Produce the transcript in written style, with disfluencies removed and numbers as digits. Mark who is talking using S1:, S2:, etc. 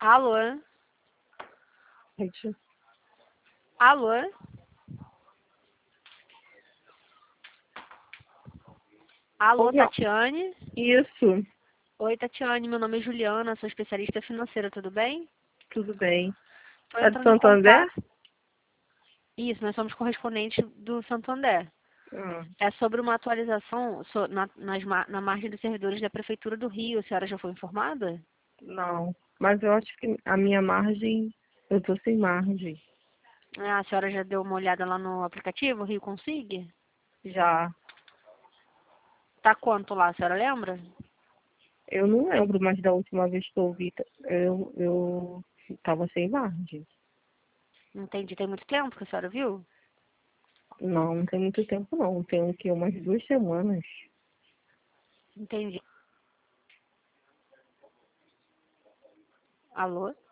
S1: Alô?
S2: Gente,
S1: Alô? Alô,
S2: não.
S1: Tatiane?
S2: Isso,
S1: Oi, Tatiane, meu nome é Juliana, sou especialista financeira, tudo bem?
S2: tudo bem.
S1: Estou
S2: É do
S1: entrando em
S2: Santander?
S1: contato. Isso, nós somos correspondentes do Santander.
S2: Ah,
S1: É sobre uma atualização na margem dos servidores da Prefeitura do Rio. A senhora já foi informada?
S2: não, mas eu acho que a minha margem, eu tô sem margem.
S1: A senhora já deu uma olhada lá no aplicativo, Rio Consigue?
S2: Já,
S1: Tá quanto lá, a senhora lembra?
S2: eu não lembro mais da última vez que eu vi, eu tava sem margem.
S1: Entendi, tem muito tempo que a senhora viu?
S2: Não, não tem muito tempo não, tem o quê? Umas 2 semanas.
S1: Entendi. Alô?